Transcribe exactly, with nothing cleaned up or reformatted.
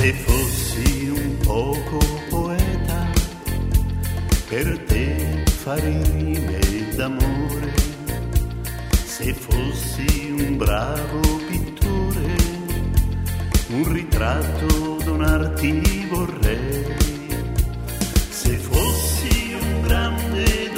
Se fossi un poco poeta, per te farei rime d'amore. Se fossi un bravo pittore, un ritratto donarti vorrei. Se fossi un grande